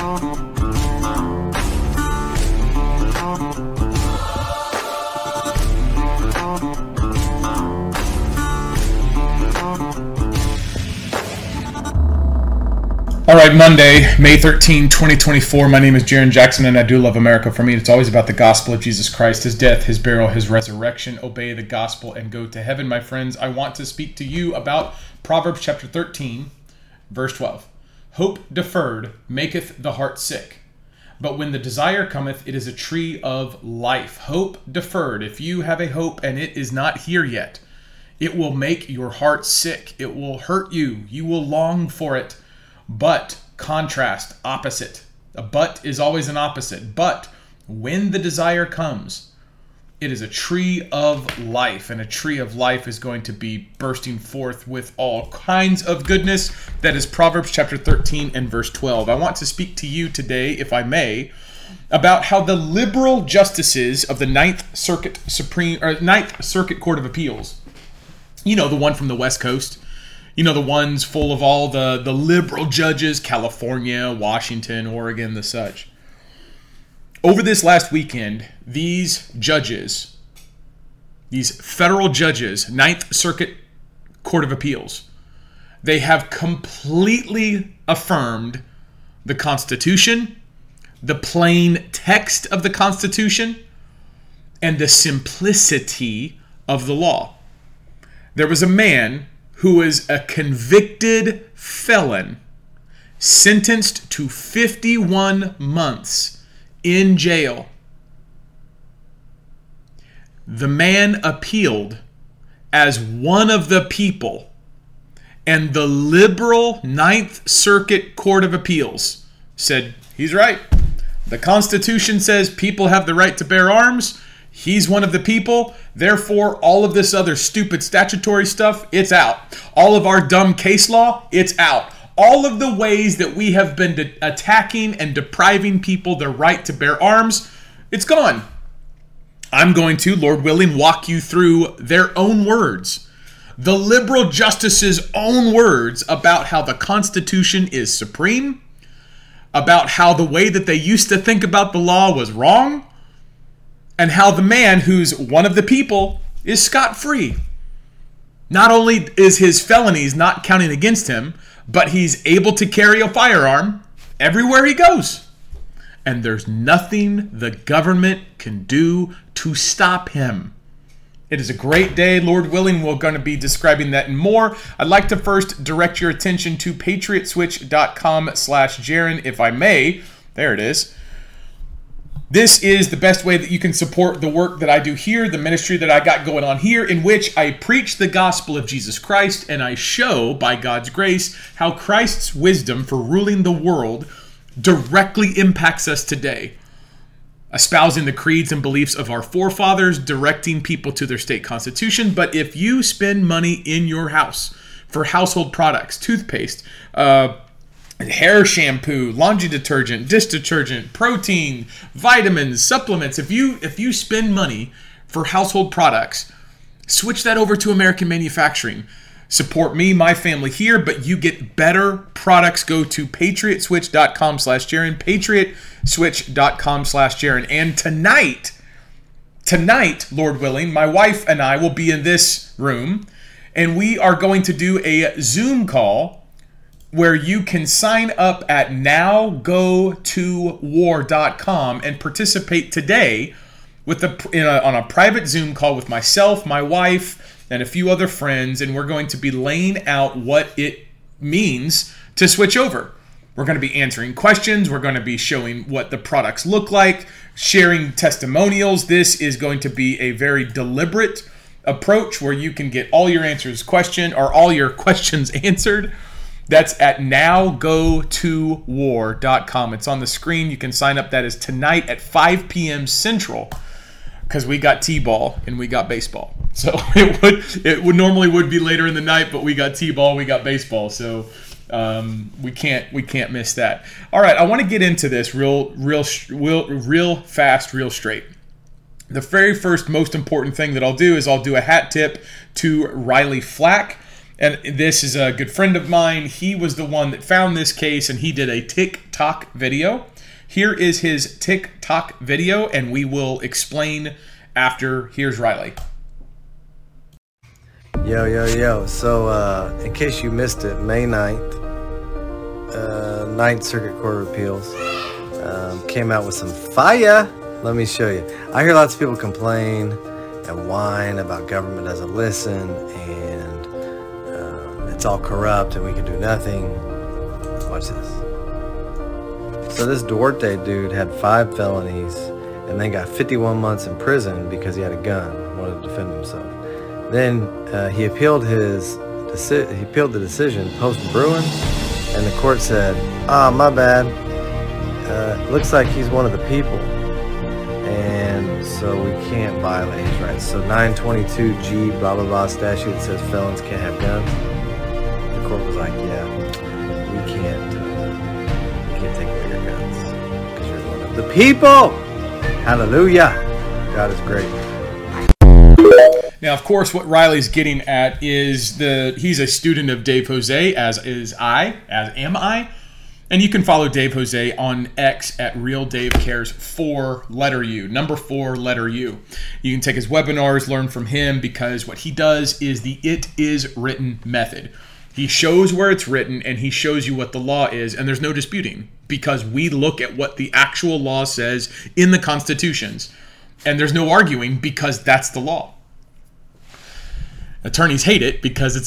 All right, Monday, May 13, 2024. My name is Jaron Jackson, and I do love America. For me, it's always about the gospel of Jesus Christ, his death, his burial, his resurrection. Obey the gospel and go to heaven, my friends. I want to speak to you about Proverbs chapter 13, verse 12. Hope deferred maketh the heart sick, but when the desire cometh, it is a tree of life. Hope deferred. If you have a hope and it is not here yet, it will make your heart sick. It will hurt you. You will long for it. But, contrast, opposite. A but is always an opposite. But when the desire comes, it is a tree of life. And a tree of life is going to be bursting forth with all kinds of goodness. That is Proverbs chapter 13 and verse 12. I want to speak to you today, if I may, about how the liberal justices of the Ninth Circuit Court of Appeals, you know, the one from the West Coast, you know, the ones full of all the liberal judges, California, Washington, Oregon, the such. Over this last weekend, these judges, these federal judges, Ninth Circuit Court of Appeals, they have completely affirmed the Constitution, the plain text of the Constitution, and the simplicity of the law. There was a man who is a convicted felon, sentenced to 51 months in jail. The man appealed as one of the people, and the liberal Ninth Circuit Court of Appeals said, he's right. The Constitution says people have the right to bear arms. He's one of the people. Therefore, all of this other stupid statutory stuff, it's out. All of our dumb case law, it's out. All of the ways that we have been attacking and depriving people their right to bear arms, it's gone. I'm going to, Lord willing, walk you through their own words. The liberal justices' own words about how the Constitution is supreme, about how the way that they used to think about the law was wrong, and how the man who's one of the people is scot-free. Not only is his felonies not counting against him, but he's able to carry a firearm everywhere he goes. And there's nothing the government can do to stop him. It is a great day. Lord willing, we're going to be describing that and more. I'd like to first direct your attention to patriotswitch.com/Jaron, if I may. There it is. This is the best way that you can support the work that I do here, the ministry that I got going on here, in which I preach the gospel of Jesus Christ, and I show, by God's grace, how Christ's wisdom for ruling the world directly impacts us today. Espousing the creeds and beliefs of our forefathers, directing people to their state constitution. But if you spend money in your house for household products, toothpaste, hair shampoo, laundry detergent, dish detergent, protein, vitamins, supplements. If you spend money for household products, switch that over to American manufacturing. Support me, my family here, but you get better products. Go to patriotswitch.com/Jaron, patriotswitch.com/Jaron. And tonight, Lord willing, my wife and I will be in this room, and we are going to do a Zoom call where you can sign up at nowgotowar.com and participate today with on a private Zoom call with myself, my wife, and a few other friends, and we're going to be laying out what it means to switch over. We're going to be answering questions. We're going to be showing what the products look like, sharing testimonials. This is going to be a very deliberate approach where you can get all your questions answered. That's at nowgotowar.com. It's on the screen. You can sign up. That is tonight at 5 p.m. Central, because we got T-ball and we got baseball. So it would normally be later in the night, but we got T-ball, we got baseball. So we can't miss that. All right, I want to get into this real fast, real straight. The very first most important thing that I'll do is I'll do a hat tip to Riley Flack. And this is a good friend of mine. He was the one that found this case, and he did a TikTok video. Here is his TikTok video, and we will explain after. Here's Riley. Yo. So, in case you missed it, May 9th, Ninth Circuit Court of Appeals came out with some fire. Let me show you. I hear lots of people complain and whine about government doesn't listen and it's all corrupt and we can do nothing. Watch this. So this Duarte dude had 5 felonies and then got 51 months in prison because he had a gun, wanted to defend himself. Then he appealed the decision post-Bruin, and the court said, my bad. Looks like he's one of the people, and so we can't violate his rights. So 922G blah blah blah statute that says felons can't have guns. The court was like, yeah, we can't take away your guns because you're one of the people. Hallelujah. God is great. Now, of course, what Riley's getting at is he's a student of Dave Jose, as am I. And you can follow Dave Jose on X at RealDaveCares 4 letter U, number 4 letter U. You can take his webinars, learn from him, because what he does is the it is written method. He shows where it's written and he shows you what the law is, and there's no disputing because we look at what the actual law says in the constitutions, and there's no arguing because that's the law. Attorneys hate it because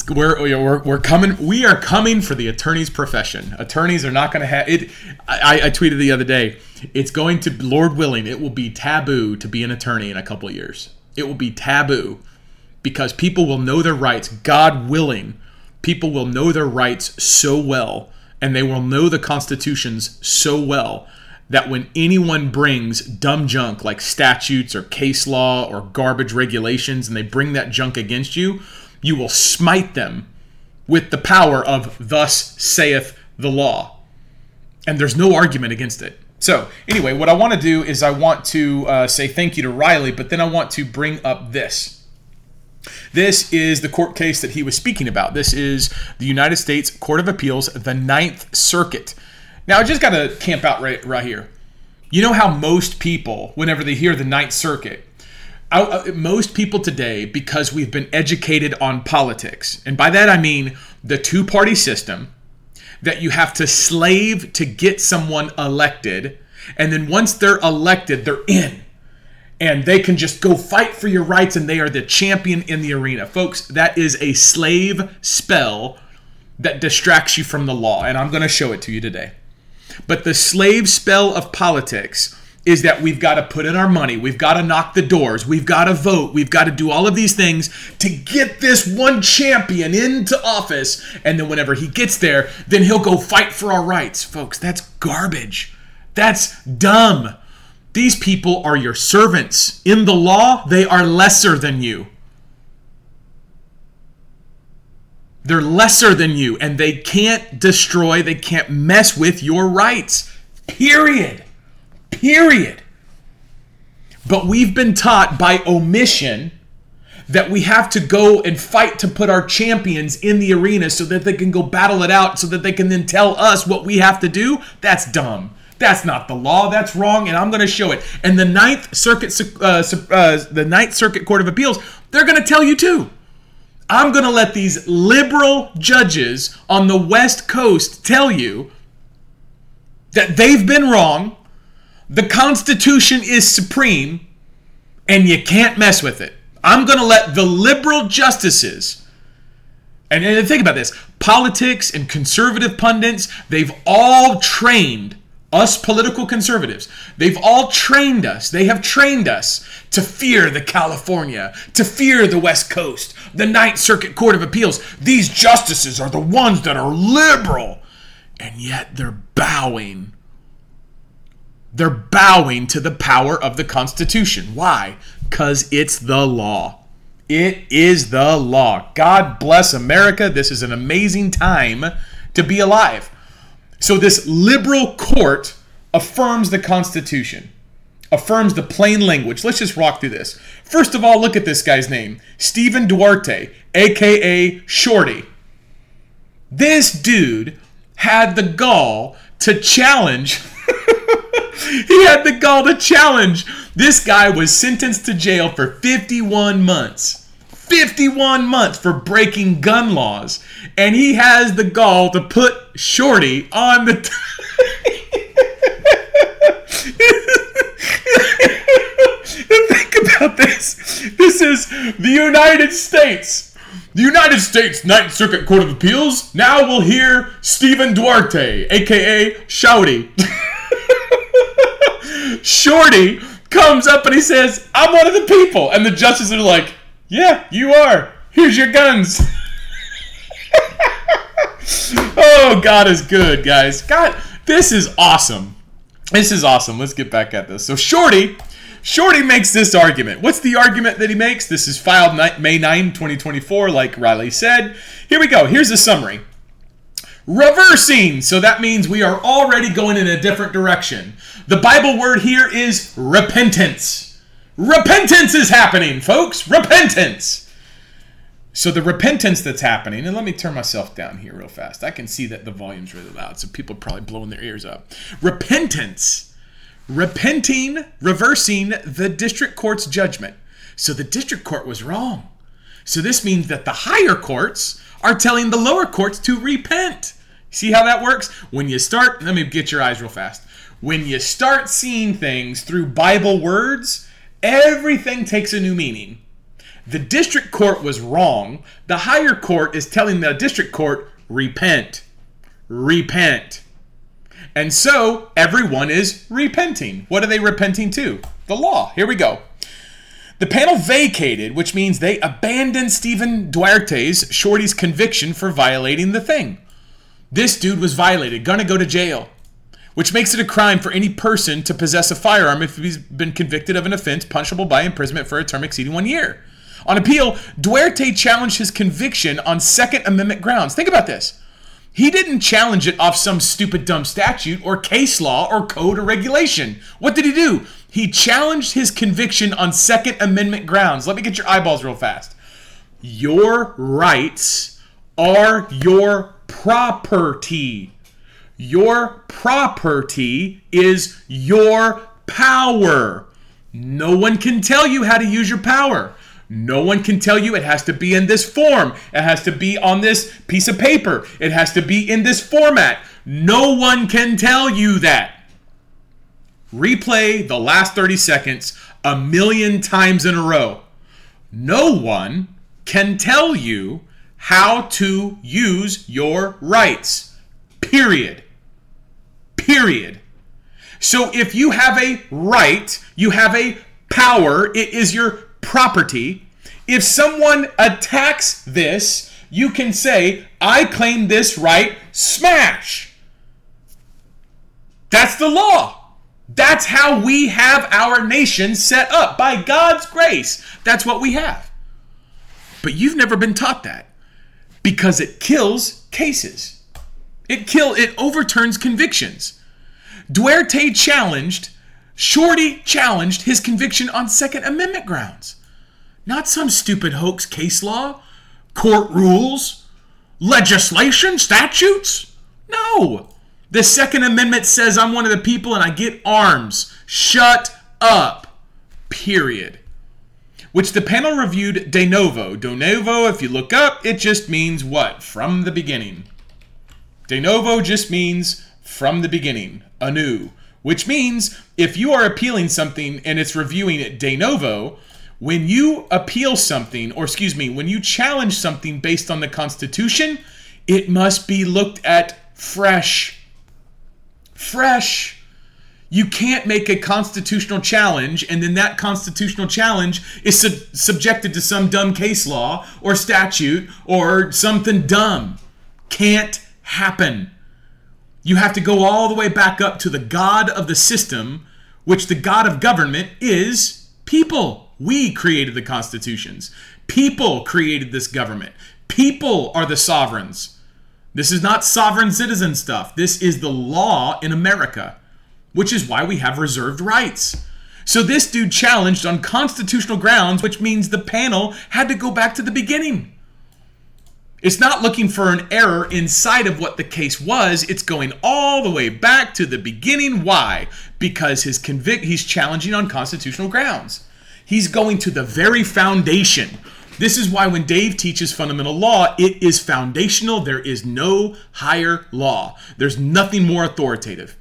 we are coming for the attorney's profession. Attorneys are not going to have it. I tweeted the other day, it's going to, Lord willing, it will be taboo to be an attorney in a couple of years. It will be taboo because people will know their rights. God willing, people will know their rights so well, and they will know the constitutions so well that when anyone brings dumb junk like statutes or case law or garbage regulations and they bring that junk against you, you will smite them with the power of thus saith the law. And there's no argument against it. So anyway, what I want to do is I want to say thank you to Riley, but then I want to bring up this. This is the court case that he was speaking about. This is the United States Court of Appeals, the Ninth Circuit. Now, I just got to camp out right here. You know how most people, whenever they hear the Ninth Circuit, most people today, because we've been educated on politics, and by that I mean the two-party system, that you have to slave to get someone elected, and then once they're elected, they're in. And they can just go fight for your rights, and they are the champion in the arena. Folks, that is a slave spell that distracts you from the law, and I'm going to show it to you today. But the slave spell of politics is that we've got to put in our money, we've got to knock the doors, we've got to vote, we've got to do all of these things to get this one champion into office, and then whenever he gets there, then he'll go fight for our rights. Folks, that's garbage. That's dumb. These people are your servants. In the law, they are lesser than you. They're lesser than you, and they can't destroy, they can't mess with your rights. Period. But we've been taught by omission that we have to go and fight to put our champions in the arena so that they can go battle it out, so that they can then tell us what we have to do. That's dumb. That's not the law. That's wrong, and I'm going to show it. And the Ninth Circuit Court of Appeals, they're going to tell you too. I'm going to let these liberal judges on the West Coast tell you that they've been wrong, the Constitution is supreme, and you can't mess with it. I'm going to let the liberal justices, and think about this, politics and conservative pundits, they've all trained us political conservatives. They've all trained us. They have trained us to fear the California, to fear the West Coast, the Ninth Circuit Court of Appeals. These justices are the ones that are liberal. And yet they're bowing. They're bowing to the power of the Constitution. Why? Because it's the law. It is the law. God bless America. This is an amazing time to be alive. So this liberal court affirms the Constitution, affirms the plain language. Let's just walk through this. First of all, look at this guy's name, Stephen Duarte, a.k.a. Shorty. This dude had the gall to challenge. He had the gall to challenge. This guy was sentenced to jail for 51 months. 51 months for breaking gun laws. And he has the gall to put Shorty on the... Think about this. This is the United States. The United States Ninth Circuit Court of Appeals now will hear Stephen Duarte, a.k.a. Shouty. Shorty comes up and he says, I'm one of the people. And the justices are like, yeah, you are. Here's your guns. Oh, God is good, guys. God, this is awesome. This is awesome. Let's get back at this. So Shorty makes this argument. What's the argument that he makes? This is filed May 9, 2024, like Riley said. Here we go. Here's the summary. Reversing. So that means we are already going in a different direction. The Bible word here is repentance. Repentance is happening, folks. Repentance. So the repentance that's happening, and let me turn myself down here real fast. I can see that the volume's really loud, so people are probably blowing their ears up. Repentance. Repenting, reversing the district court's judgment. So the district court was wrong. So this means that the higher courts are telling the lower courts to repent. See how that works? When you start, let me get your eyes real fast. When you start seeing things through Bible words, everything takes a new meaning. The district court was wrong. The higher court is telling the district court, repent. Repent. And so everyone is repenting. What are they repenting to? The law. Here we go. The panel vacated, which means they abandoned Stephen Duarte's, Shorty's conviction for violating the thing. This dude was violated, gonna go to jail, which makes it a crime for any person to possess a firearm if he's been convicted of an offense punishable by imprisonment for a term exceeding 1 year. On appeal, Duarte challenged his conviction on Second Amendment grounds. Think about this. He didn't challenge it off some stupid dumb statute or case law or code or regulation. What did he do? He challenged his conviction on Second Amendment grounds. Let me get your eyeballs real fast. Your rights are your property. Your property is your power. No one can tell you how to use your power. No one can tell you it has to be in this form. It has to be on this piece of paper. It has to be in this format. No one can tell you that. Replay the last 30 seconds 1,000,000 times in a row. No one can tell you how to use your rights. Period. Period. So if you have a right, you have a power, it is your property. If someone attacks this, you can say, I claim this right, smash. That's the law. That's how we have our nation set up. By God's grace, that's what we have. But you've never been taught that because it kills cases. It overturns convictions. Duarte Shorty challenged his conviction on Second Amendment grounds. Not some stupid hoax case law, court rules, legislation, statutes. No. The Second Amendment says I'm one of the people and I get arms. Shut up. Period. Which the panel reviewed de novo. De novo, if you look up, it just means what? From the beginning. De novo just means from the beginning, anew. Which means if you are appealing something and it's reviewing it de novo, when you appeal something, when you challenge something based on the Constitution, it must be looked at fresh. Fresh. You can't make a constitutional challenge and then that constitutional challenge is subjected to some dumb case law or statute or something dumb. Can't happen. You have to go all the way back up to the God of the system, which the God of government is people. We created the constitutions. People created this government. People are the sovereigns. This is not sovereign citizen stuff. This is the law in America, which is why we have reserved rights. So this dude challenged on constitutional grounds, which means the panel had to go back to the beginning. It's not looking for an error inside of what the case was. It's going all the way back to the beginning. Why? Because he's challenging on constitutional grounds. He's going to the very foundation. This is why when Dave teaches fundamental law, it is foundational. There is no higher law. There's nothing more authoritative.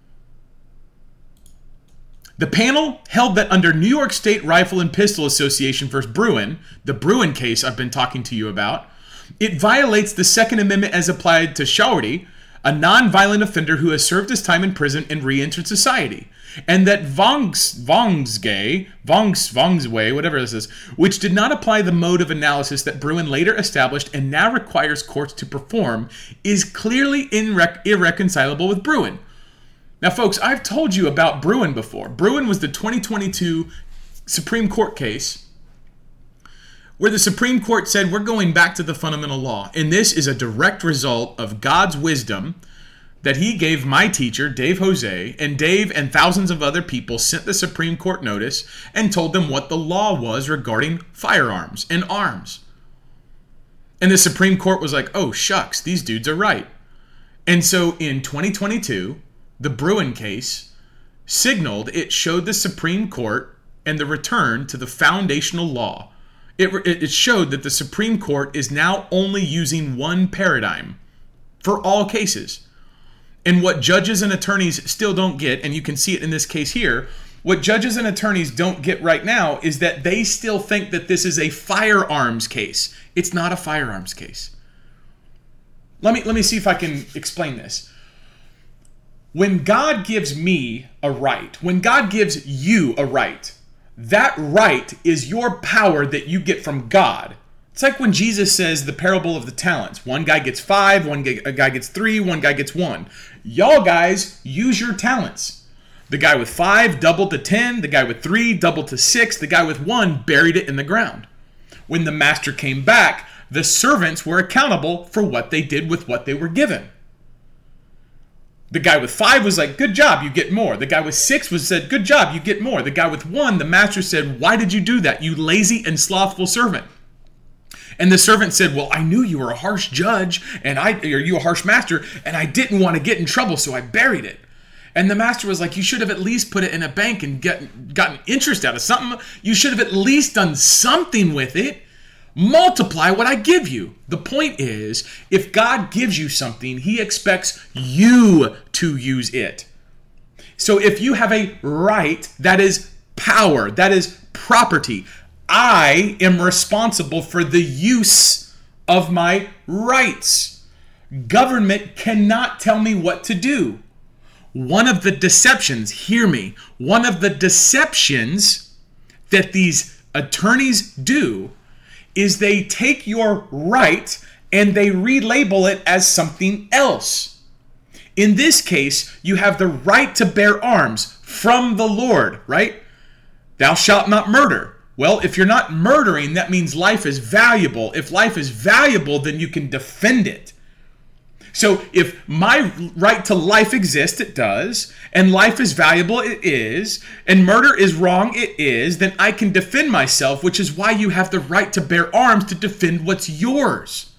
The panel held that under New York State Rifle and Pistol Association versus Bruen, the Bruen case I've been talking to you about, it violates the Second Amendment as applied to Shaurty, a non-violent offender who has served his time in prison and re-entered society, and that Vongsway, whatever this is, which did not apply the mode of analysis that Bruen later established and now requires courts to perform, is clearly irreconcilable with Bruen. Now, folks, I've told you about Bruen before. Bruen was the 2022 Supreme Court case where the Supreme Court said we're going back to the fundamental law. And this is a direct result of God's wisdom that he gave my teacher, Dave Jose, and Dave and thousands of other people sent the Supreme Court notice and told them what the law was regarding firearms and arms. And the Supreme Court was like, oh, shucks, these dudes are right. And so in 2022, the Bruen case signaled, it showed the Supreme Court and the return to the foundational law. It showed that the Supreme Court is now only using one paradigm for all cases. And what judges and attorneys still don't get, and you can see it in this case here, what judges and attorneys don't get right now is that they still think that this is a firearms case. It's not a firearms case. Let me see if I can explain this. When God gives me a right, when God gives you a right, that right is your power that you get from God. It's like when Jesus says the parable of the talents. One guy gets 5, a guy gets 3, one guy gets 1. Y'all guys, use your talents. The guy with 5 doubled to 10, the guy with 3 doubled to 6, the guy with 1 buried it in the ground. When the master came back, the servants were accountable for what they did with what they were given. The guy with 5 was like, good job, you get more. The guy with 6 said, good job, you get more. The guy with 1, the master said, why did you do that, you lazy and slothful servant? And the servant said, well, I knew you were a harsh judge, or you a harsh master, and I didn't want to get in trouble, so I buried it. And the master was like, you should have at least put it in a bank and gotten interest out of something. You should have at least done something with it. Multiply what I give you. The point is, if God gives you something, he expects you to use it. So if you have a right, that is power, that is property. I am responsible for the use of my rights. Government cannot tell me what to do. One of the deceptions, hear me, one of the deceptions that these attorneys do is they take your right and they relabel it as something else. In this case, you have the right to bear arms from the Lord, right? Thou shalt not murder. Well, if you're not murdering, that means life is valuable. If life is valuable, then you can defend it. So if my right to life exists, it does, and life is valuable, it is, and murder is wrong, it is, then I can defend myself, which is why you have the right to bear arms to defend what's yours.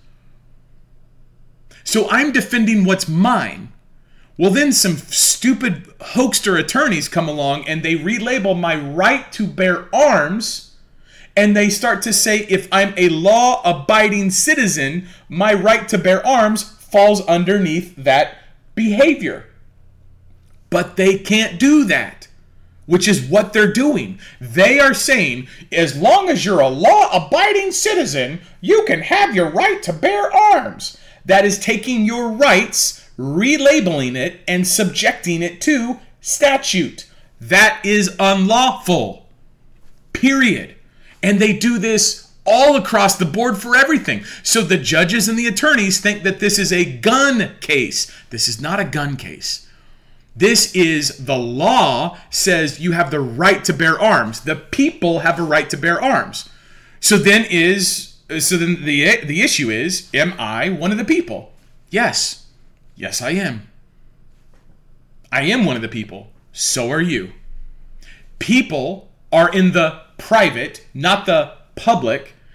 So I'm defending what's mine. Well, then some stupid hoaxer attorneys come along and they relabel my right to bear arms, and they start to say if I'm a law-abiding citizen, my right to bear arms falls underneath that behavior. But they can't do that, which is what they're doing. They are saying, as long as you're a law-abiding citizen, you can have your right to bear arms. That is taking your rights, relabeling it, and subjecting it to statute. That is unlawful. Period. And they do this all across the board for everything. So the judges and the attorneys think that this is a gun case. This is not a gun case. This is the law says you have the right to bear arms. The people have a right to bear arms. So then the issue is, am I one of the people? Yes. Yes, I am. I am one of the people. So are you. People are in the private, not the public.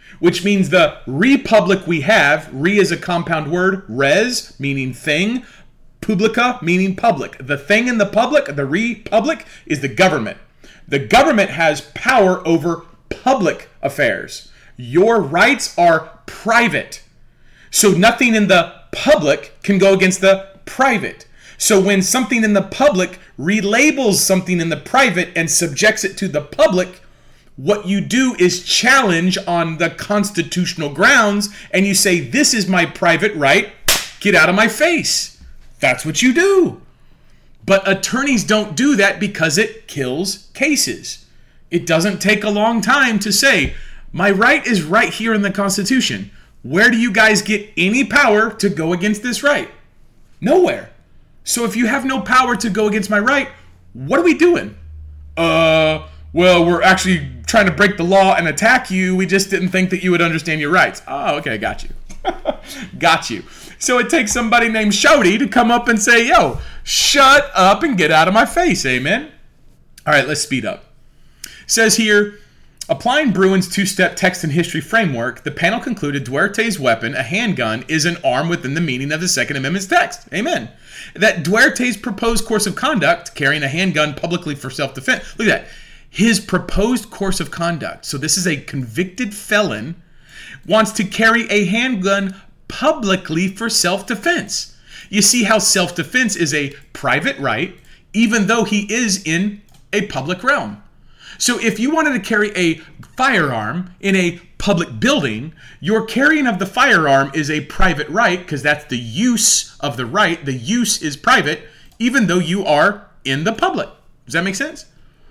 which means the republic we have, re is a compound word, res meaning thing, publica meaning public. The thing in the public, the republic, is the government. The government has power over public affairs. Your rights are private. So nothing in the public can go against the private. So when something in the public relabels something in the private and subjects it to the public, what you do is challenge on the constitutional grounds, and you say, this is my private right, get out of my face. That's what you do. But attorneys don't do that because it kills cases. It doesn't take a long time to say, my right is right here in the Constitution. Where do you guys get any power to go against this right? Nowhere. So if you have no power to go against my right, what are we doing? Well, we're actually trying to break the law and attack you. We just didn't think that you would understand your rights. Oh, okay, got you. Got you. So it takes somebody named Shody to come up and say, yo, shut up and get out of my face, amen? All right, let's speed up. It says here, applying Bruin's two-step text and history framework, the panel concluded Duarte's weapon, a handgun, is an arm within the meaning of the Second Amendment's text. Amen. That Duarte's proposed course of conduct, carrying a handgun publicly for self-defense, look at that. His proposed course of conduct, so this is a convicted felon, wants to carry a handgun publicly for self-defense. You see how self-defense is a private right, even though he is in a public realm. So if you wanted to carry a firearm in a public building, your carrying of the firearm is a private right because that's the use of the right. The use is private, even though you are in the public. Does that make sense?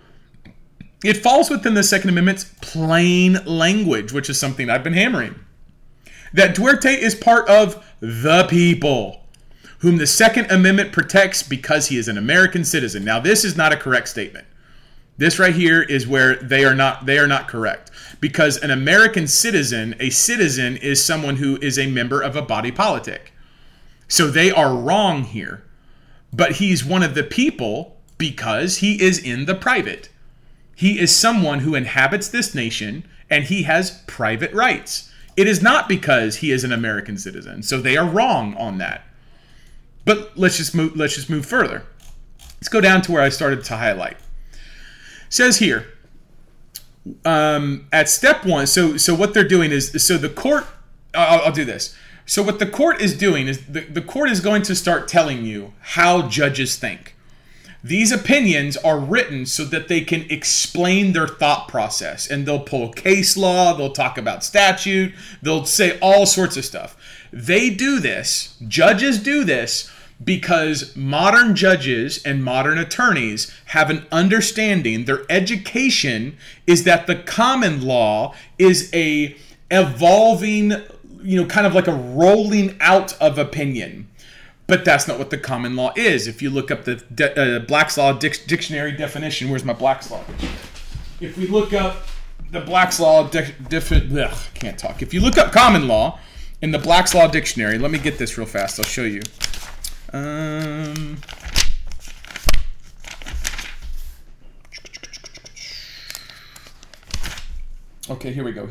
It falls within the Second Amendment's plain language, which is something I've been hammering. That Duarte is part of the people, whom the Second Amendment protects because he is an American citizen. Now, this is not a correct statement. This right here is where they are not correct. Because an American citizen, a citizen is someone who is a member of a body politic. So they are wrong here. But he's one of the people because he is in the private. He is someone who inhabits this nation and he has private rights. It is not because he is an American citizen. So they are wrong on that. But let's just move further. Let's go down to where I started to highlight. Says here, at step one, so what they're doing is, so the court, I'll do this. So what the court is doing is the court is going to start telling you how judges think. These opinions are written so that they can explain their thought process, and they'll pull case law, they'll talk about statute, they'll say all sorts of stuff. They do this, judges do this, because modern judges and modern attorneys have an understanding, their education is that the common law is a evolving, kind of like a rolling out of opinion. But that's not what the common law is. If you look up the Black's Law dictionary definition, where's my Black's Law dictionary? If we look up the Black's Law can't talk. If you look up common law in the Black's Law dictionary, let me get this real fast. I'll show you. Okay, here we go.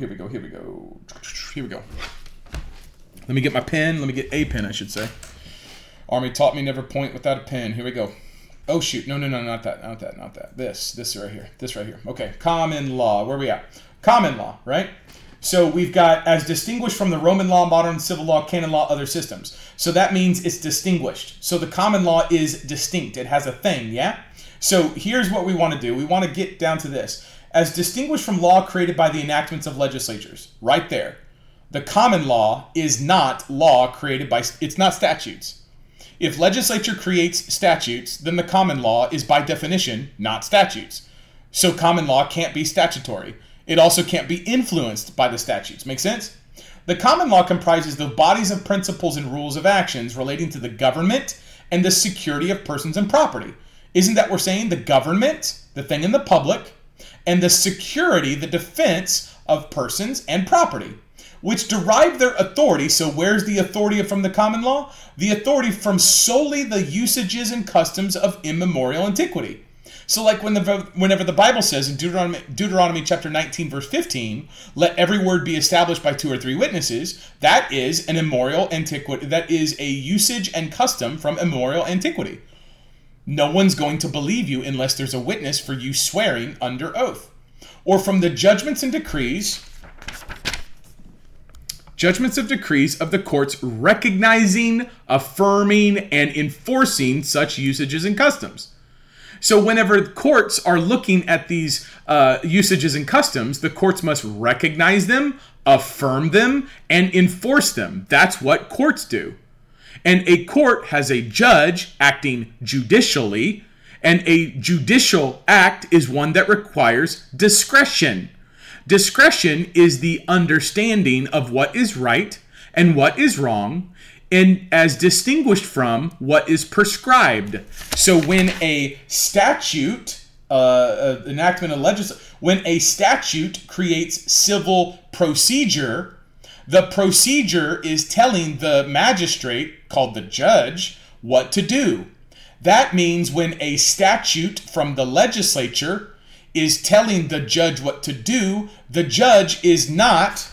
Let me get my pen. Let me get a pen, I should say. Army taught me never point without a pen. Here we go. Oh, shoot. No, not that. This right here. Okay, common law. Where are we at? Common law, right? So we've got as distinguished from the Roman law, modern civil law, canon law, other systems. So that means it's distinguished. So the common law is distinct. It has a thing, yeah? So here's what we want to do. We want to get down to this. As distinguished from law created by the enactments of legislatures. Right there. The common law is not law created by, it's not statutes. If legislature creates statutes, then the common law is by definition not statutes. So common law can't be statutory. It also can't be influenced by the statutes. Make sense? The common law comprises the bodies of principles and rules of actions relating to the government and the security of persons and property. Isn't that what we're saying? The government, the thing in the public, and the security, the defense of persons and property, which derive their authority. So where's the authority from the common law? The authority from solely the usages and customs of immemorial antiquity. So like whenever the Bible says in Deuteronomy chapter 19, verse 15, let every word be established by 2 or 3 witnesses, that is an immemorial antiquity. That is a usage and custom from immemorial antiquity. No one's going to believe you unless there's a witness for you swearing under oath. Or from the judgments of decrees of the courts recognizing, affirming, and enforcing such usages and customs. So whenever courts are looking at these usages and customs, the courts must recognize them, affirm them, and enforce them. That's what courts do. And a court has a judge acting judicially, and a judicial act is one that requires discretion. Discretion is the understanding of what is right and what is wrong, and as distinguished from what is prescribed. So when a statute, when a statute creates civil procedure, the procedure is telling the magistrate, called the judge, what to do. That means when a statute from the legislature is telling the judge what to do, the judge is not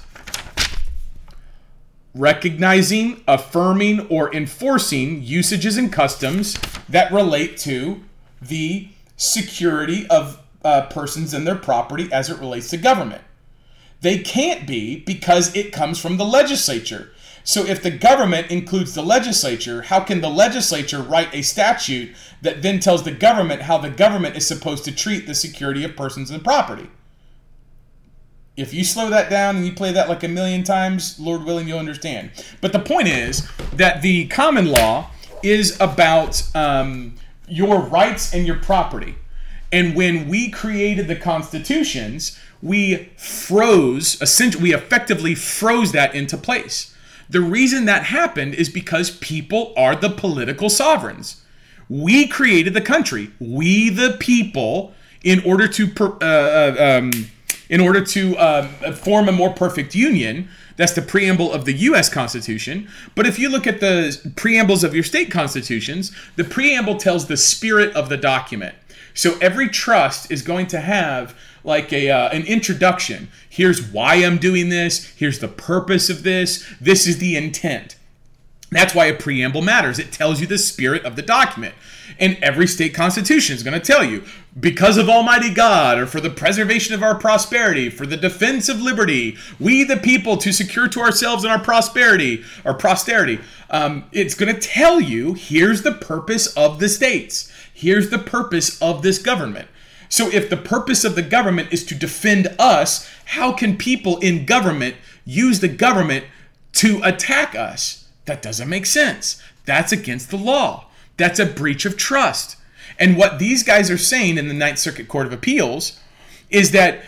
recognizing, affirming, or enforcing usages and customs that relate to the security of persons and their property as it relates to government. They can't be, because it comes from the legislature. So if the government includes the legislature, how can the legislature write a statute that then tells the government how the government is supposed to treat the security of persons and property? If you slow that down and you play that like a million times, Lord willing, you'll understand. But the point is that the common law is about your rights and your property. And when we created the constitutions, we effectively froze that into place. The reason that happened is because people are the political sovereigns. We created the country. We, the people, in order to form a more perfect union. That's the preamble of the U.S. Constitution. But if you look at the preambles of your state constitutions, the preamble tells the spirit of the document. So every trust is going to have like an introduction. Here's why I'm doing this. Here's the purpose of this. This is the intent. That's why a preamble matters. It tells you the spirit of the document. And every state constitution is going to tell you, because of Almighty God, or for the preservation of our prosperity, for the defense of liberty, we the people to secure to ourselves and our prosperity, or posterity. It's going to tell you, here's the purpose of the states. Here's the purpose of this government. So if the purpose of the government is to defend us, how can people in government use the government to attack us? That doesn't make sense. That's against the law. That's a breach of trust. And what these guys are saying in the Ninth Circuit Court of Appeals is that,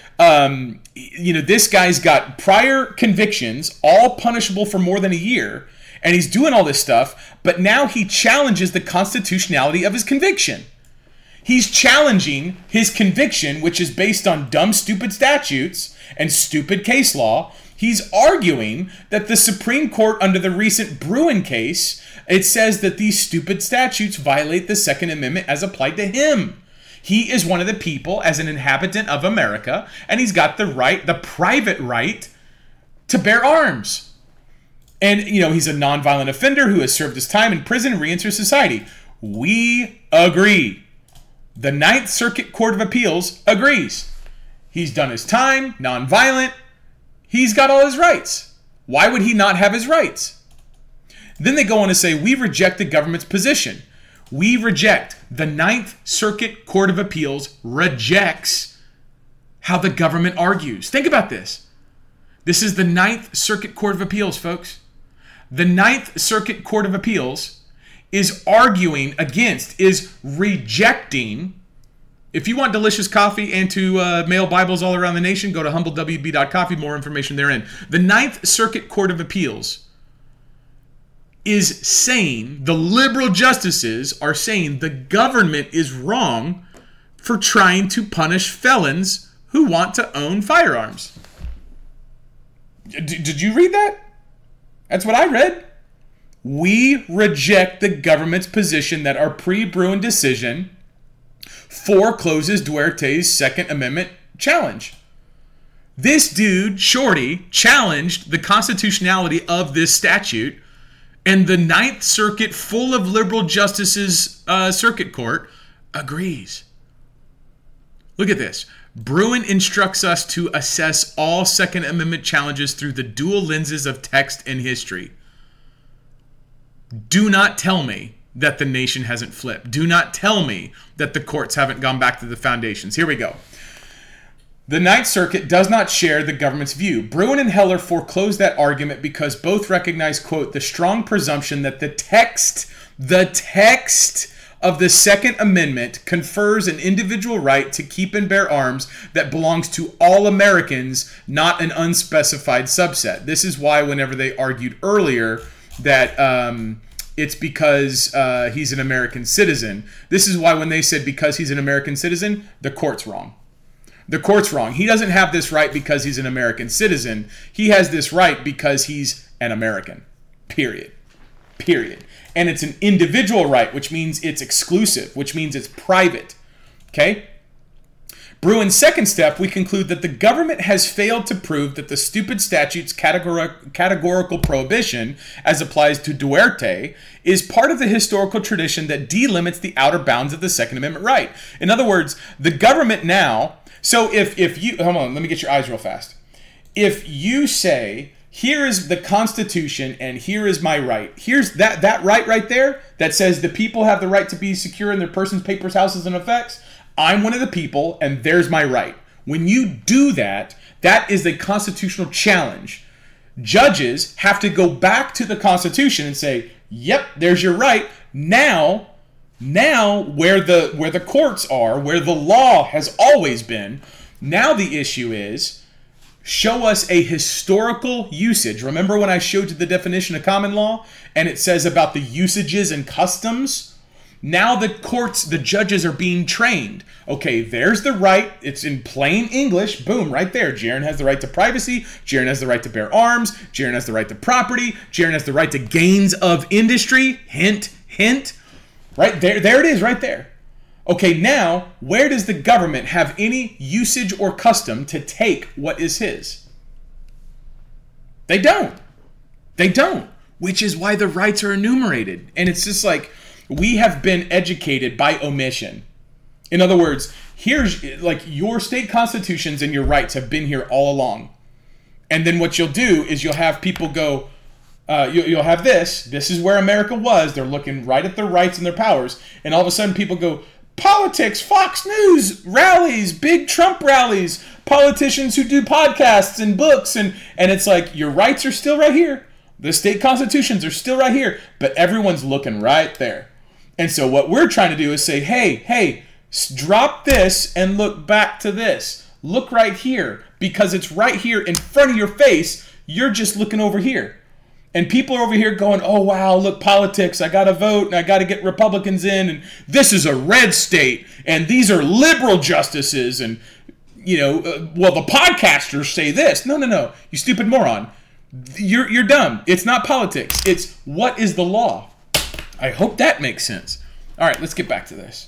this guy's got prior convictions, all punishable for more than a year, and he's doing all this stuff, but now he challenges the constitutionality of his conviction. He's challenging his conviction, which is based on dumb, stupid statutes and stupid case law. He's arguing that the Supreme Court, under the recent Bruen case, it says that these stupid statutes violate the Second Amendment as applied to him. He is one of the people, as an inhabitant of America, and he's got the right, the private right, to bear arms. And, he's a nonviolent offender who has served his time in prison and re-enters society. We agree. The Ninth Circuit Court of Appeals agrees. He's done his time, nonviolent. He's got all his rights. Why would he not have his rights? Then they go on to say, we reject the government's position. We reject. The Ninth Circuit Court of Appeals rejects how the government argues. Think about this. This is the Ninth Circuit Court of Appeals, folks. The Ninth Circuit Court of Appeals is arguing against, is rejecting. If you want delicious coffee and to mail Bibles all around the nation, go to humblewb.coffee. More information therein. The Ninth Circuit Court of Appeals is saying, the liberal justices are saying the government is wrong for trying to punish felons who want to own firearms. Did you read that? That's what I read. We reject the government's position that our pre-Bruen decision forecloses Duarte's Second Amendment challenge. This dude, Shorty, challenged the constitutionality of this statute, and the Ninth Circuit, full of liberal justices circuit court, agrees. Look at this. Bruen instructs us to assess all Second Amendment challenges through the dual lenses of text and history. Do not tell me that the nation hasn't flipped. Do not tell me that the courts haven't gone back to the foundations. Here we go. The Ninth Circuit does not share the government's view. Bruen and Heller foreclosed that argument because both recognize, quote, the strong presumption that the text of the Second Amendment confers an individual right to keep and bear arms that belongs to all Americans, not an unspecified subset. This is why whenever they argued earlier that it's because he's an American citizen, this is why when they said because he's an American citizen, the court's wrong. The court's wrong. He doesn't have this right because he's an American citizen. He has this right because he's an American. Period. And it's an individual right, which means it's exclusive, which means it's private. Okay? Bruin's second step, we conclude that the government has failed to prove that the stupid statute's categorical prohibition, as applies to Duarte, is part of the historical tradition that delimits the outer bounds of the Second Amendment right. In other words, the government now... So if you... Hold on, let me get your eyes real fast. If you say, here is the Constitution and here is my right. Here's that right there that says the people have the right to be secure in their persons, papers, houses, and effects. I'm one of the people and there's my right. When you do that, that is a constitutional challenge. Judges have to go back to the Constitution and say, yep, there's your right. Now where the courts are, where the law has always been, now the issue is show us a historical usage. Remember when I showed you the definition of common law and it says about the usages and customs? Now the courts, the judges are being trained. Okay, there's the right. It's in plain English. Boom, right there. Jaron has the right to privacy. Jaron has the right to bear arms. Jaron has the right to property. Jaron has the right to gains of industry. Hint, hint. Right there it is right there. Okay, now, where does the government have any usage or custom to take what is his? They don't. Which is why the rights are enumerated. And it's just like, we have been educated by omission. In other words, here's like your state constitutions and your rights have been here all along. And then what you'll do is you'll have people go, you'll have this is where America was. They're looking right at their rights and their powers. And all of a sudden people go, politics, Fox News, rallies, big Trump rallies, politicians who do podcasts and books. And it's like, your rights are still right here. The state constitutions are still right here. But everyone's looking right there. And so what we're trying to do is say, hey, drop this and look back to this. Look right here. Because it's right here in front of your face. You're just looking over here. And people are over here going, oh, wow, look, politics. I got to vote and I got to get Republicans in. And this is a red state. And these are liberal justices. And, well, the podcasters say this. No. You stupid moron. You're dumb. It's not politics. It's what is the law? I hope that makes sense. All right, let's get back to this.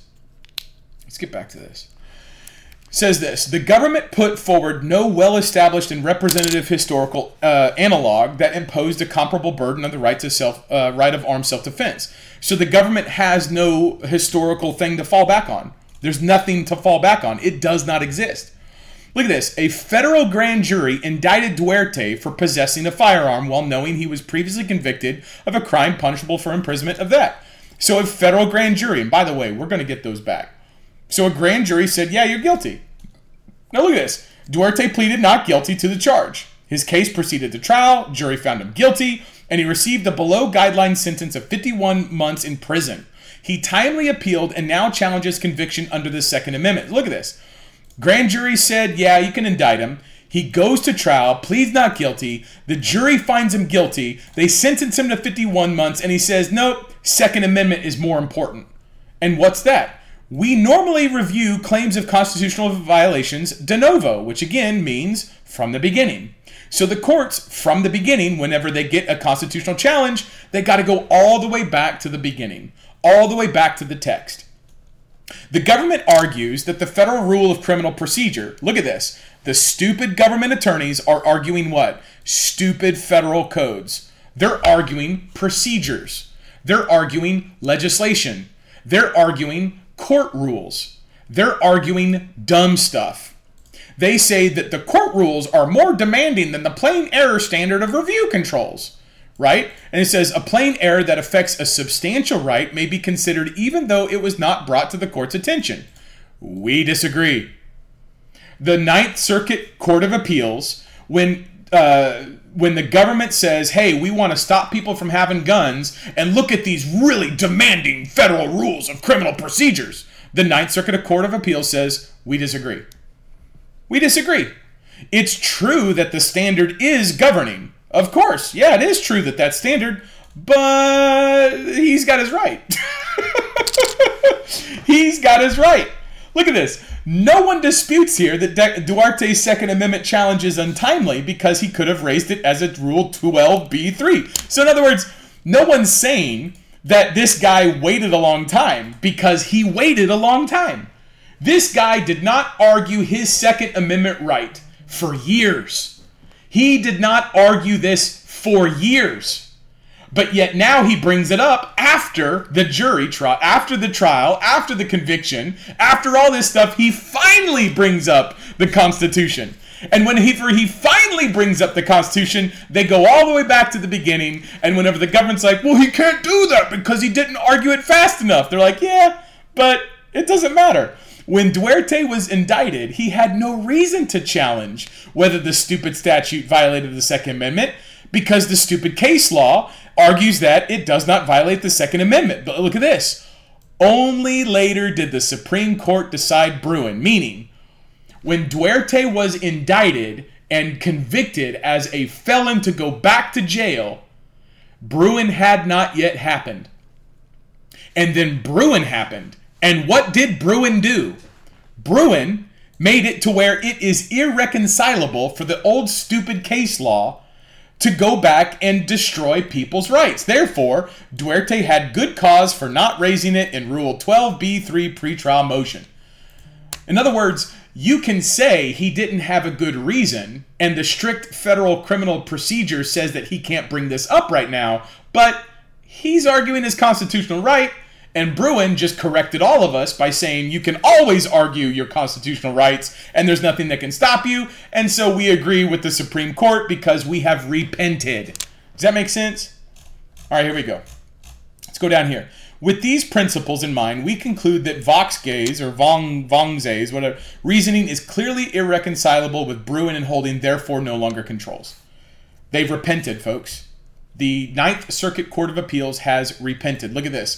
Says this, the government put forward no well-established and representative historical analog that imposed a comparable burden on the right of armed self-defense. So the government has no historical thing to fall back on. There's nothing to fall back on. It does not exist. Look at this. A federal grand jury indicted Duarte for possessing a firearm while knowing he was previously convicted of a crime punishable for imprisonment of that. So a federal grand jury, and by the way, we're going to get those back. So a grand jury said, yeah, you're guilty. Now look at this. Duarte pleaded not guilty to the charge. His case proceeded to trial. Jury found him guilty, and he received a below-guideline sentence of 51 months in prison. He timely appealed and now challenges conviction under the Second Amendment. Look at this. Grand jury said, yeah, you can indict him. He goes to trial, pleads not guilty. The jury finds him guilty. They sentence him to 51 months, and he says, nope, Second Amendment is more important. And what's that? We normally review claims of constitutional violations de novo, which again means from the beginning. So the courts, from the beginning, whenever they get a constitutional challenge, they got to go all the way back to the beginning, all the way back to the text. The government argues that the federal rule of criminal procedure, look at this, the stupid government attorneys are arguing what? Stupid federal codes. They're arguing procedures. They're arguing legislation. They're arguing court rules. They're arguing dumb stuff. They say that the court rules are more demanding than the plain error standard of review controls, right? And it says a plain error that affects a substantial right may be considered even though it was not brought to the court's attention. We disagree. The Ninth Circuit Court of Appeals, when the government says, hey, we want to stop people from having guns and look at these really demanding federal rules of criminal procedures, the Ninth Circuit Court of Appeals says, we disagree. We disagree. It's true that the standard is governing. Of course, yeah, it is true that that's standard, but he's got his right. He's got his right. Look at this. No one disputes here that Duarte's Second Amendment challenge is untimely because he could have raised it as a Rule 12b-3. So in other words, no one's saying that this guy waited a long time because he waited a long time. This guy did not argue his Second Amendment right for years. He did not argue this for years. But yet now he brings it up after the jury trial, after the trial, after the conviction, after all this stuff, he finally brings up the Constitution. And when he finally brings up the Constitution, they go all the way back to the beginning. And whenever the government's like, well, he can't do that because he didn't argue it fast enough. They're like, yeah, but it doesn't matter. When Duarte was indicted, he had no reason to challenge whether the stupid statute violated the Second Amendment because the stupid case law argues that it does not violate the Second Amendment. But look at this. Only later did the Supreme Court decide Bruen, meaning when Duarte was indicted and convicted as a felon to go back to jail, Bruen had not yet happened. And then Bruen happened. And what did Bruen do? Bruen made it to where it is irreconcilable for the old stupid case law to go back and destroy people's rights. Therefore, Duarte had good cause for not raising it in Rule 12b-3 pretrial motion. In other words, you can say he didn't have a good reason, and the strict federal criminal procedure says that he can't bring this up right now, but he's arguing his constitutional right, and Bruen just corrected all of us by saying you can always argue your constitutional rights and there's nothing that can stop you. And so we agree with the Supreme Court because we have repented. Does that make sense? All right, here we go. Let's go down here. With these principles in mind, we conclude that Voxge's or Vongze's whatever reasoning is clearly irreconcilable with Bruen and holding, therefore no longer controls. They've repented, folks. The Ninth Circuit Court of Appeals has repented. Look at this.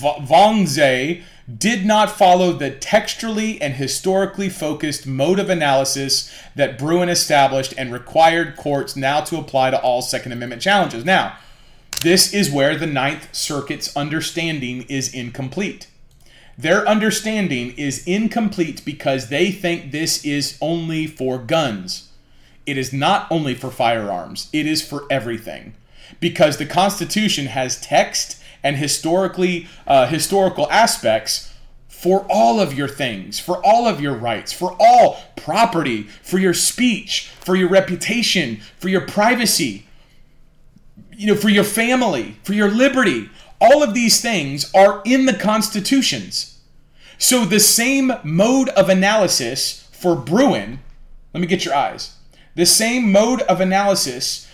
Vongze did not follow the textually and historically focused mode of analysis that Bruen established and required courts now to apply to all Second Amendment challenges. Now, this is where the Ninth Circuit's understanding is incomplete. Their understanding is incomplete because they think this is only for guns. It is not only for firearms. It is for everything. Because the Constitution has text and historical aspects for all of your things, for all of your rights, for all property, for your speech, for your reputation, for your privacy, for your family, for your liberty. All of these things are in the Constitutions. So the same mode of analysis for Bruen, let me get your eyes, the same mode of analysis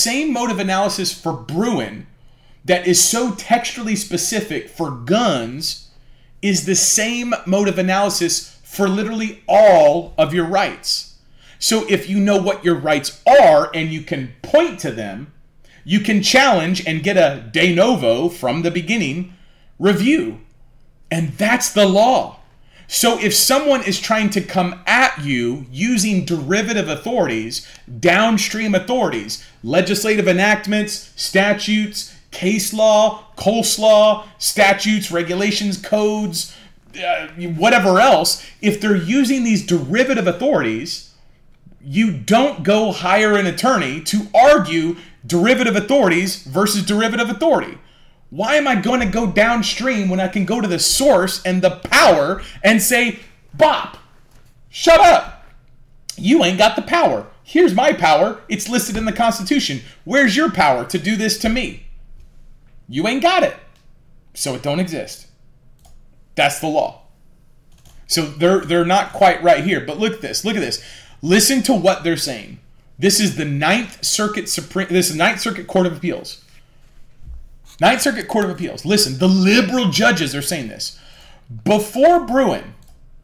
for Bruen that is so textually specific for guns is the same mode of analysis for literally all of your rights. So if you know what your rights are and you can point to them, you can challenge and get a de novo from the beginning review. And that's the law. So if someone is trying to come at you using derivative authorities, downstream authorities, legislative enactments, statutes, case law, coleslaw, statutes, regulations, codes, whatever else, if they're using these derivative authorities, you don't go hire an attorney to argue derivative authorities versus derivative authority. Why am I going to go downstream when I can go to the source and the power and say, Bop, shut up. You ain't got the power. Here's my power. It's listed in the Constitution. Where's your power to do this to me? You ain't got it. So it don't exist. That's the law. So they're not quite right here. But look at this. Look at this. Listen to what they're saying. This is the Ninth Circuit Court of Appeals. Ninth Circuit Court of Appeals. Listen, the liberal judges are saying this. Before Bruen,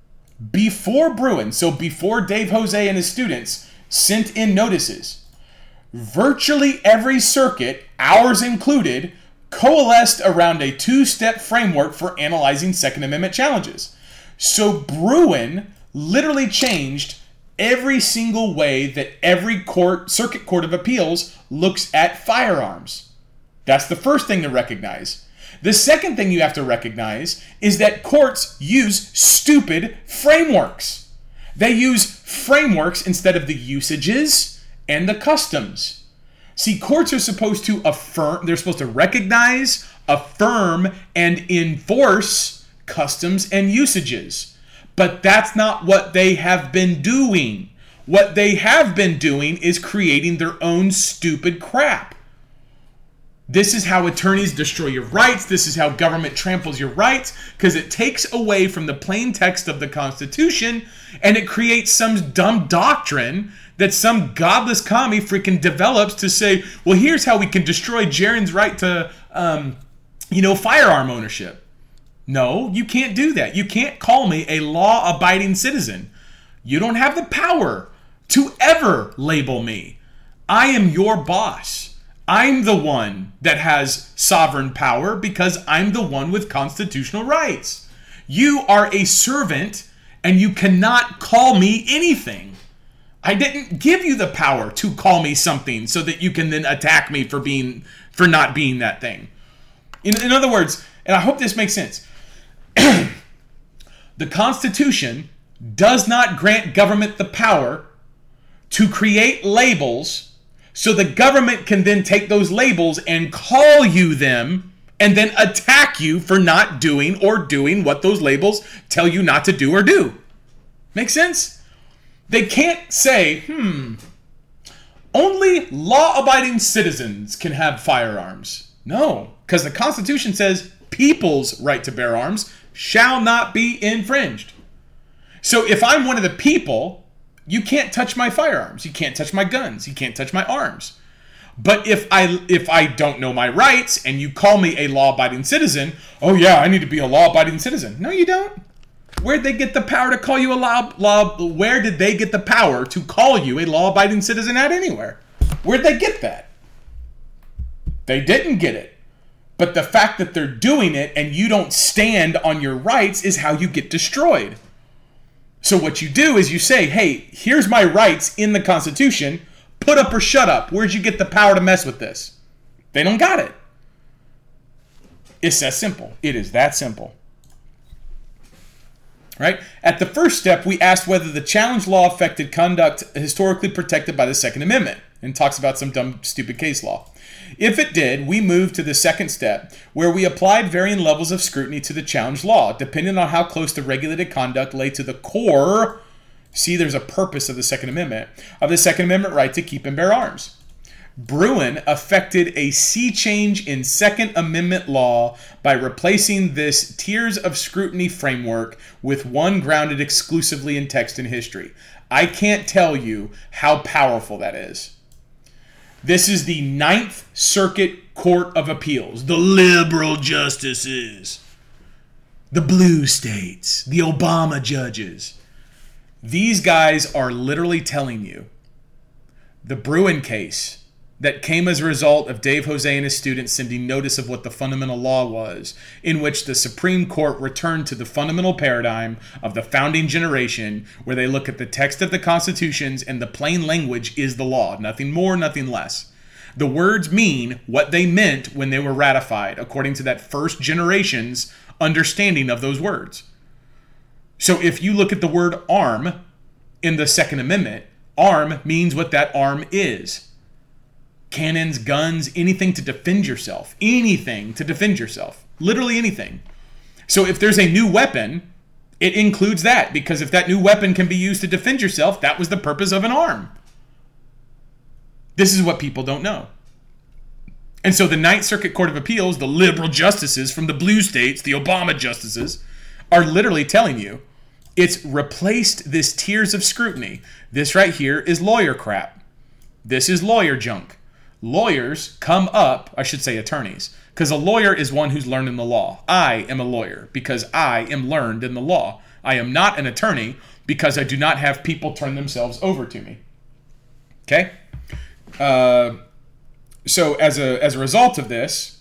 so before Dave Jose and his students sent in notices, virtually every circuit, ours included, coalesced around a two-step framework for analyzing Second Amendment challenges. So Bruen literally changed every single way that every circuit court of appeals looks at firearms. That's the first thing to recognize. The second thing you have to recognize is that courts use stupid frameworks. They use frameworks instead of the usages and the customs. See, courts are supposed to affirm, they're supposed to recognize, affirm, and enforce customs and usages. But that's not what they have been doing. What they have been doing is creating their own stupid crap. This is how attorneys destroy your rights. This is how government tramples your rights, because it takes away from the plain text of the Constitution and it creates some dumb doctrine that some godless commie freaking develops to say, well, here's how we can destroy Jaron's right to, firearm ownership. No, you can't do that. You can't call me a law-abiding citizen. You don't have the power to ever label me. I am your boss. I'm the one that has sovereign power because I'm the one with constitutional rights. You are a servant and you cannot call me anything. I didn't give you the power to call me something so that you can then attack me for not being that thing. In other words, and I hope this makes sense, the Constitution does not grant government the power to create labels so the government can then take those labels and call you them and then attack you for not doing or doing what those labels tell you not to do or do. Make sense? They can't say, only law-abiding citizens can have firearms. No, because the Constitution says people's right to bear arms shall not be infringed. So if I'm one of the people, you can't touch my firearms. You can't touch my guns. You can't touch my arms. But if I don't know my rights and you call me a law-abiding citizen, oh yeah, I need to be a law-abiding citizen. No, you don't. Where'd they get the power to call you a where did they get the power to call you a law-abiding citizen at anywhere? Where'd they get that? They didn't get it. But the fact that they're doing it and you don't stand on your rights is how you get destroyed. So what you do is you say, hey, here's my rights in the Constitution. Put up or shut up. Where'd you get the power to mess with this? They don't got it. It's that simple. It is that simple. Right? At the first step, we asked whether the challenge law affected conduct historically protected by the Second Amendment and talks about some dumb, stupid case law. If it did, we moved to the second step, where we applied varying levels of scrutiny to the challenge law, depending on how close the regulated conduct lay to the core, see, there's a purpose of the Second Amendment right to keep and bear arms. Bruen affected a sea change in Second Amendment law by replacing this tiers of scrutiny framework with one grounded exclusively in text and history. I can't tell you how powerful that is. This is the Ninth Circuit Court of Appeals, the liberal justices, the blue states, the Obama judges. These guys are literally telling you the Bruen case that came as a result of Dave Jose and his students sending notice of what the fundamental law was, in which the Supreme Court returned to the fundamental paradigm of the founding generation, where they look at the text of the constitutions and the plain language is the law, nothing more, nothing less. The words mean what they meant when they were ratified, according to that first generation's understanding of those words. So if you look at the word arm in the Second Amendment, arm means what that arm is. cannons, guns, anything to defend yourself. Anything to defend yourself. Literally anything. So if there's a new weapon, it includes that, because if that new weapon can be used to defend yourself, that was the purpose of an arm. This is what people don't know. And so the Ninth Circuit Court of Appeals, the liberal justices from the blue states, the Obama justices, are literally telling you it's replaced this tiers of scrutiny. This right here is lawyer crap. This is lawyer junk. Lawyers come up, I should say attorneys, because a lawyer is one who's learned in the law. I am a lawyer because I am learned in the law. I am not an attorney because I do not have people turn themselves over to me. Okay? So as a result of this,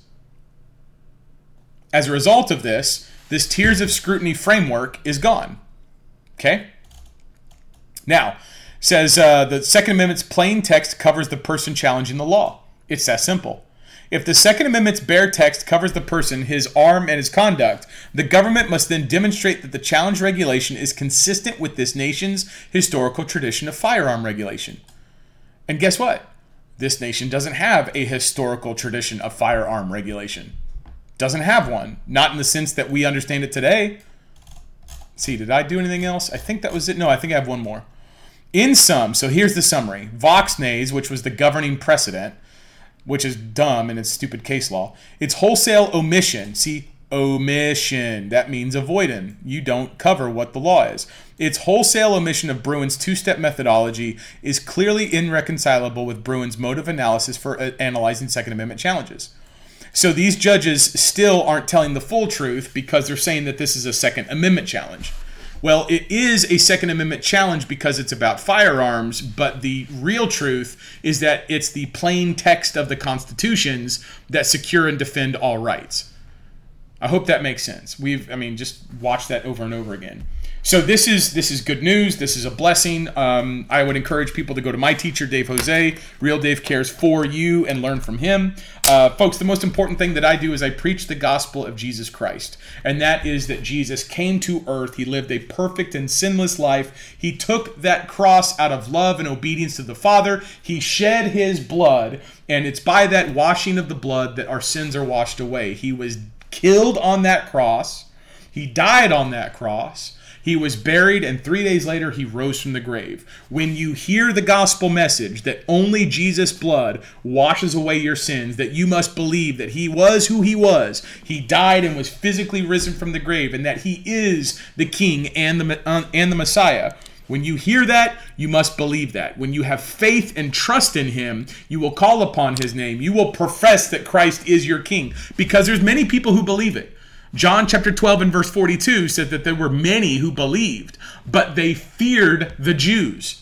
this tiers of scrutiny framework is gone. Okay? Now, says the Second Amendment's plain text covers the person challenging the law. It's that simple. If the Second Amendment's bare text covers the person, his arm, and his conduct, the government must then demonstrate that the challenge regulation is consistent with this nation's historical tradition of firearm regulation. And guess what? This nation doesn't have a historical tradition of firearm regulation. Doesn't have one. Not in the sense that we understand it today. Let's see, did I do anything else? I think that was it. No, I think I have one more. In sum, so here's the summary. Vox Nays, which was the governing precedent, which is dumb in its stupid case law. It's wholesale omission. See, omission. That means avoiding. You don't cover what the law is. Its wholesale omission of Bruin's two-step methodology is clearly irreconcilable with Bruin's mode of analysis for analyzing Second Amendment challenges. So these judges still aren't telling the full truth because they're saying that this is a Second Amendment challenge. Well, it is a Second Amendment challenge because it's about firearms, but the real truth is that it's the plain text of the constitutions that secure and defend all rights. I hope that makes sense. Just watch that over and over again. So this is good news. This is a blessing. I would encourage people to go to my teacher, Dave Jose. Real Dave cares for you and learn from him. Folks, the most important thing that I do is I preach the gospel of Jesus Christ. And that is that Jesus came to earth. He lived a perfect and sinless life. He took that cross out of love and obedience to the Father. He shed his blood. And it's by that washing of the blood that our sins are washed away. He was killed on that cross. He died on that cross. He was buried, and 3 days later, he rose from the grave. When you hear the gospel message that only Jesus' blood washes away your sins, that you must believe that he was who he was, he died and was physically risen from the grave, and that he is the King and the Messiah. When you hear that, you must believe that. When you have faith and trust in him, you will call upon his name. You will profess that Christ is your King, because there's many people who believe it. John chapter 12 and verse 42 said that there were many who believed, but they feared the Jews.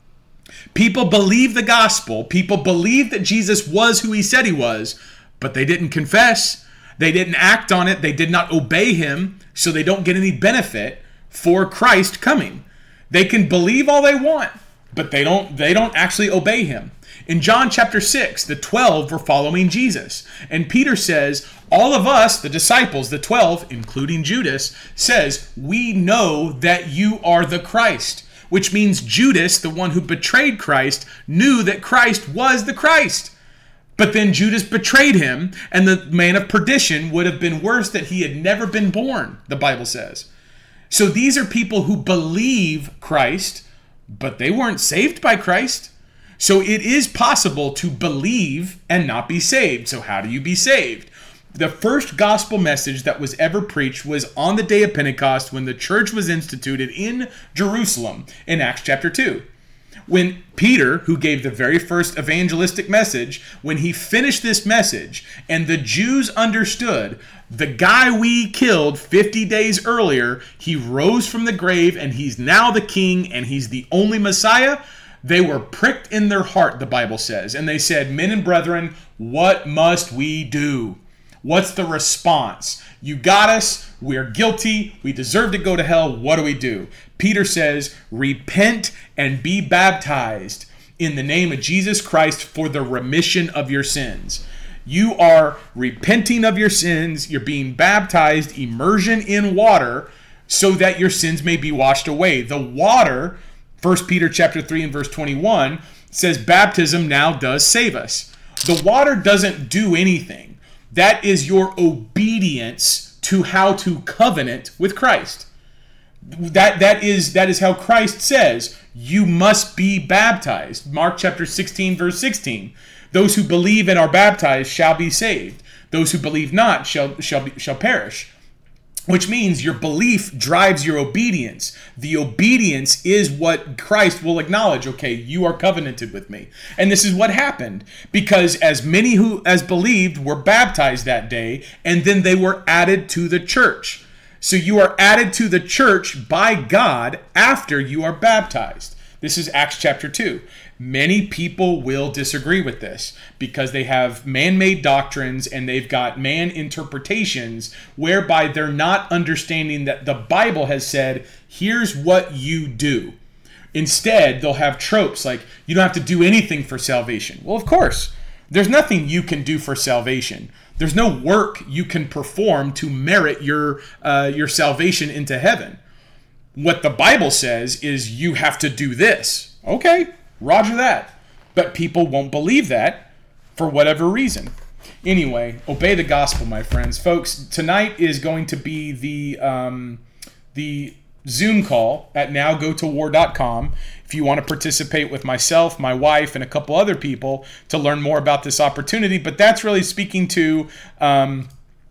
People believe the gospel. People believe that Jesus was who he said he was, but they didn't confess. They didn't act on it. They did not obey him, so they don't get any benefit for Christ coming. They can believe all they want, but they don't actually obey him. In John chapter 6, the 12 were following Jesus. And Peter says, all of us, the disciples, the 12, including Judas, says, we know that you are the Christ. Which means Judas, the one who betrayed Christ, knew that Christ was the Christ. But then Judas betrayed him, and the man of perdition would have been worse that he had never been born, the Bible says. So these are people who believe Christ, but they weren't saved by Christ. So it is possible to believe and not be saved. So how do you be saved? The first gospel message that was ever preached was on the day of Pentecost, when the church was instituted in Jerusalem in Acts chapter 2. When Peter, who gave the very first evangelistic message, when he finished this message and the Jews understood the guy we killed 50 days earlier, he rose from the grave and he's now the King and he's the only Messiah, they were pricked in their heart, the Bible says. And they said, men and brethren, what must we do? What's the response? You got us. We're guilty. We deserve to go to hell. What do we do? Peter says, repent and be baptized in the name of Jesus Christ for the remission of your sins. You are repenting of your sins. You're being baptized, immersion in water, so that your sins may be washed away. The water, 1 Peter chapter 3 and verse 21, says baptism now does save us. The water doesn't do anything. That is your obedience to how to covenant with Christ. That is how Christ says you must be baptized. Mark chapter 16, verse 16. Those who believe and are baptized shall be saved. Those who believe not shall perish. Which means your belief drives your obedience. The obedience is what Christ will acknowledge. Okay, you are covenanted with me. And this is what happened. Because as many who as believed were baptized that day, and then they were added to the church. So you are added to the church by God after you are baptized. This is Acts chapter 2. Many people will disagree with this because they have man-made doctrines and they've got man interpretations whereby they're not understanding that the Bible has said, here's what you do. Instead, they'll have tropes like, you don't have to do anything for salvation. Well, of course, there's nothing you can do for salvation. There's no work you can perform to merit your salvation into heaven. What the Bible says is you have to do this. Okay, roger that. But people won't believe that for whatever reason. Anyway, obey the gospel, my friends. Folks, tonight is going to be the Zoom call at nowgotowar.com. If you want to participate with myself, my wife, and a couple other people to learn more about this opportunity. But that's really speaking to the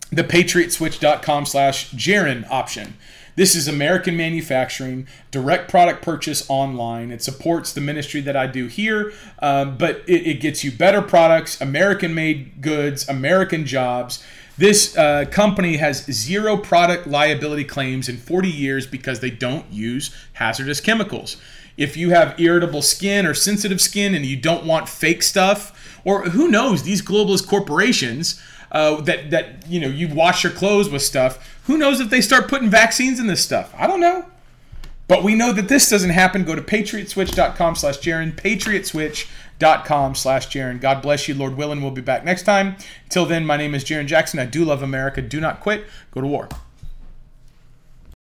patriotswitch.com/Jaron option. This is American manufacturing, direct product purchase online. It supports the ministry that I do here, but it gets you better products, American-made goods, American jobs. This company has 0 product liability claims in 40 years because they don't use hazardous chemicals. If you have irritable skin or sensitive skin and you don't want fake stuff, or who knows, these globalist corporations that you wash your clothes with stuff, who knows if they start putting vaccines in this stuff? I don't know. But we know that this doesn't happen. Go to patriotswitch.com/Jaron, patriotswitch.com/Jaron. God bless you. Lord willing, we'll be back next time. Until then, my name is Jaron Jackson. I do love America. Do not quit. Go to war.